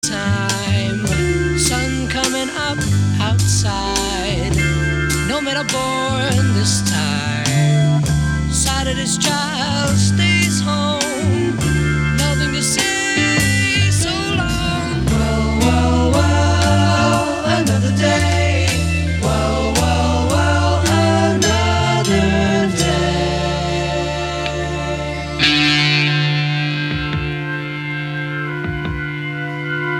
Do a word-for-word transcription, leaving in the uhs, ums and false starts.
Time, sun coming up outside. No man born this time. Side of this child.